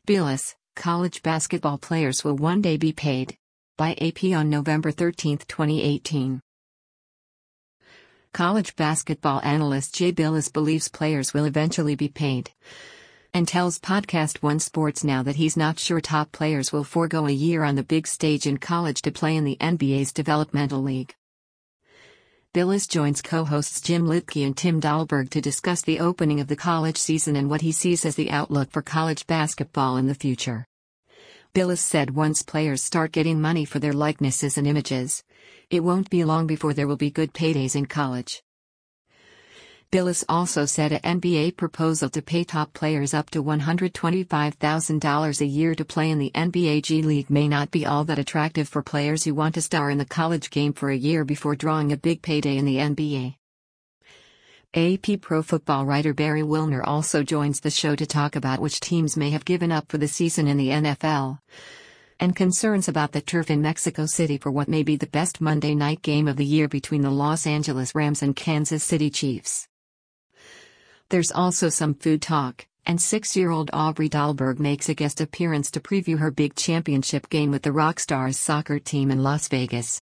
Bilas, college basketball players will one day be paid. By AP on November 13, 2018. College basketball analyst Jay Bilas believes players will eventually be paid, and tells Podcast One Sports Now that he's not sure top players will forego a year on the big stage in college to play in the NBA's developmental league. Bilas joins co-hosts Jim Lytke and Tim Dahlberg to discuss the opening of the college season and what he sees as the outlook for college basketball in the future. Bilas said once players start getting money for their likenesses and images, it won't be long before there will be good paydays in college. Bilas also said an NBA proposal to pay top players up to $125,000 a year to play in the NBA G League may not be all that attractive for players who want to star in the college game for a year before drawing a big payday in the NBA. AP Pro Football writer Barry Wilner also joins the show to talk about which teams may have given up for the season in the NFL, and concerns about the turf in Mexico City for what may be the best Monday night game of the year between the Los Angeles Rams and Kansas City Chiefs. There's also some food talk, and 6-year-old Aubrey Dahlberg makes a guest appearance to preview her big championship game with the Rockstars soccer team in Las Vegas.